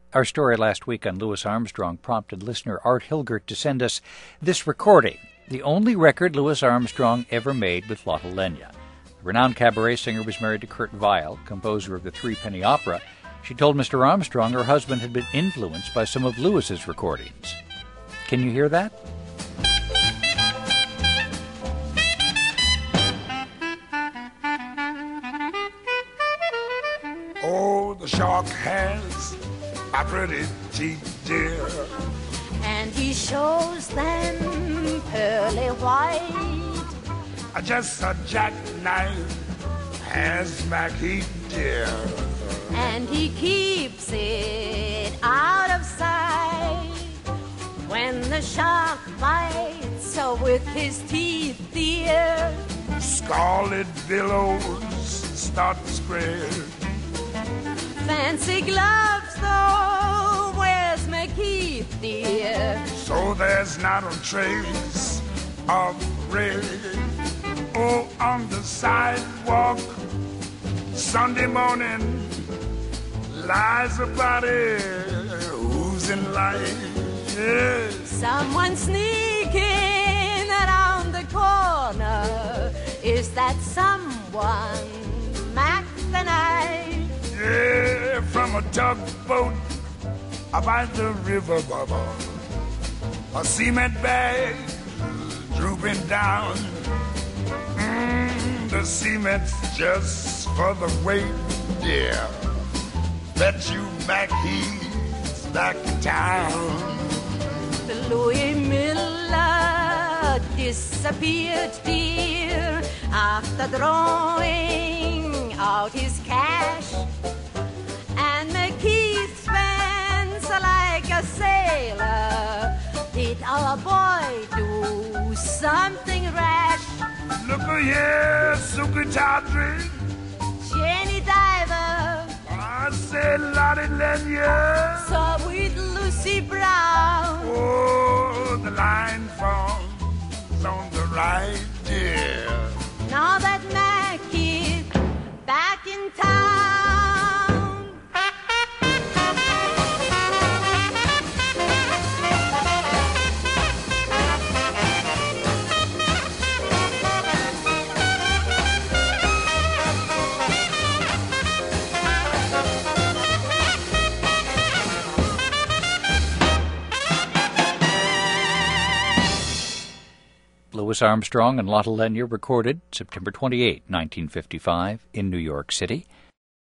Our story last week on Louis Armstrong prompted listener Art Hilgert to send us this recording, the only record Louis Armstrong ever made with Lotte Lenya. The renowned cabaret singer was married to Kurt Weill, composer of the Threepenny Opera. She told Mr. Armstrong her husband had been influenced by some of Louis's recordings. Can you hear that? Oh, the shark has a pretty teeth, dear, and he shows them pearly white. Just a jackknife has Mackie, dear, and he keeps it out of sight. When the shark bites, so with his teeth, dear, scarlet billows start to spread. Fancy gloves, though, where's McKeith, dear? So there's not a trace of red. Oh, on the sidewalk, Sunday morning, lies a body oozing life. Yes. Someone sneaking around the corner. Is that someone Mac the Knife? Yeah, from a tugboat by the river, Baba, a cement bag drooping down. The cement's just for the weight, dear. Bet you Mac he's back in town. The Louis Miller disappeared, dear, after drawing out his cash. And McKeith spends like a sailor. Did our boy do something rash? Look here, Suki Tawdry, Jenny Diver, I said Lotte Lenya, so with Lucy Brown. Oh, the line forms on the right, dear. Now that Mackie's back in town. Louis Armstrong and Lotte Lenya recorded September 28, 1955, in New York City.